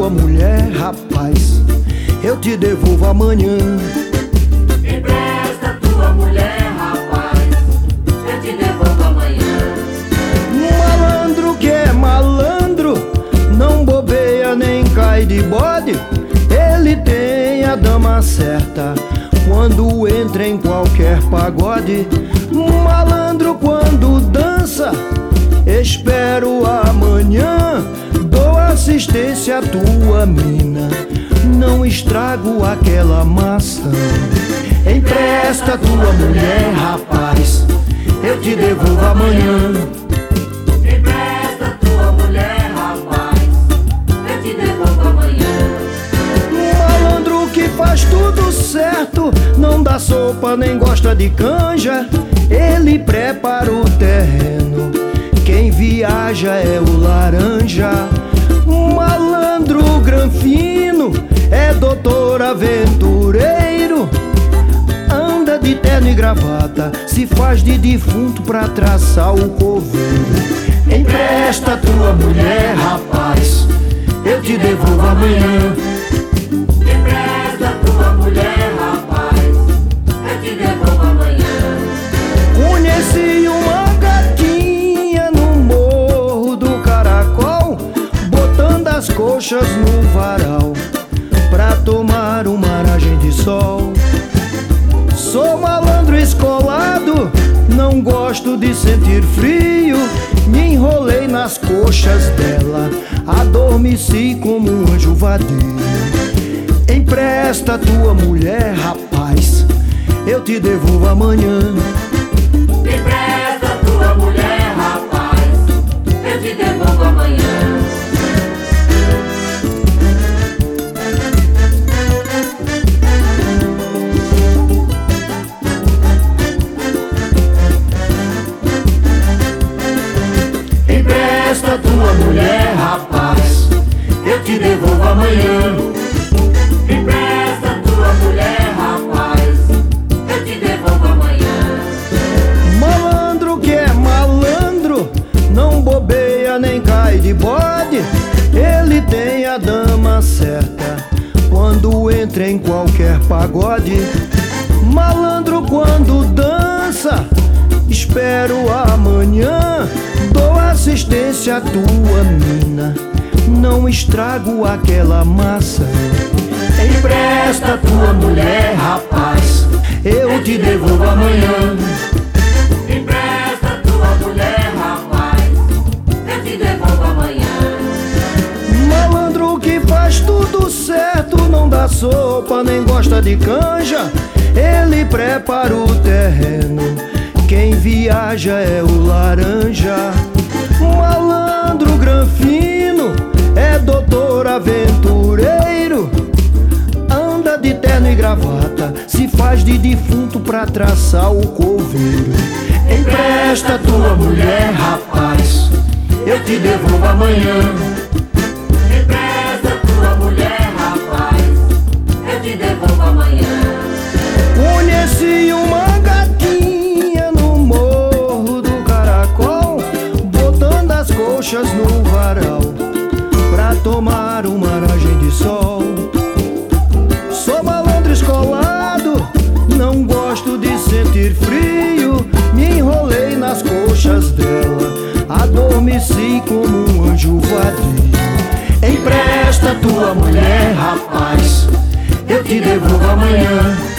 tua mulher, rapaz, eu te devolvo amanhã. Empresta tua mulher, rapaz, eu te devolvo amanhã. Malandro que é malandro, não bobeia nem cai de bode. Ele tem a dama certa quando entra em qualquer pagode. Malandro quando dança, espero amanhã. Dou assistência à tua mina, não estrago aquela maçã. Empresta tua mulher, rapaz, eu te devolvo amanhã. Empresta tua mulher, rapaz, eu te devolvo amanhã. Malandro que faz tudo certo, não dá sopa nem gosta de canja. Ele prepara o terreno, quem viaja é o laranja. Malandro granfino, é doutor aventureiro, anda de terno e gravata, se faz de defunto pra traçar o coveiro. Empresta tua mulher, rapaz, eu te devolvo amanhã. Empresta tua mulher, rapaz, eu te devolvo amanhã. Conheci uma gatinha no Morro do Caracol, botando as coxas no varal pra tomar uma aragem de sol. Sou malandro escolado, não gosto de sentir frio. Me enrolei nas coxas dela, adormeci como um anjo vadio. Empresta tua mulher, rapaz, eu te devolvo amanhã. Empresta tua mulher, rapaz, eu te devolvo amanhã. Empresta tua mulher, rapaz, eu te devolvo amanhã. Empresta tua mulher, rapaz, eu te devolvo amanhã. Malandro que é malandro, não bobeia nem cai de bode. Ele tem a dama certa quando entra em qualquer pagode. Malandro quando dança, espero amanhã. Dou assistência à tua mina, não estrago aquela maçã. Empresta tua mulher, rapaz, eu te devolvo amanhã. Empresta tua mulher, rapaz, eu te devolvo amanhã. Malandro que faz tudo certo, não dá sopa nem gosta de canja. Ele prepara o terreno, quem viaja é o laranja. Malandro granfino, é doutor aventureiro, anda de terno e gravata, se faz de defunto pra traçar o coveiro. Empresta tua mulher, rapaz, eu te devolvo amanhã. Empresta tua mulher, rapaz, eu te devolvo amanhã. Conheci uma gatinha no Morro do Caracol, botando as coxas no varal pra tomar uma aragem de sol. Sou malandro escolado, não gosto de sentir frio. Me enrolei nas coxas dela, adormeci como um anjo vadio. Empresta tua mulher, rapaz, eu te devolvo amanhã.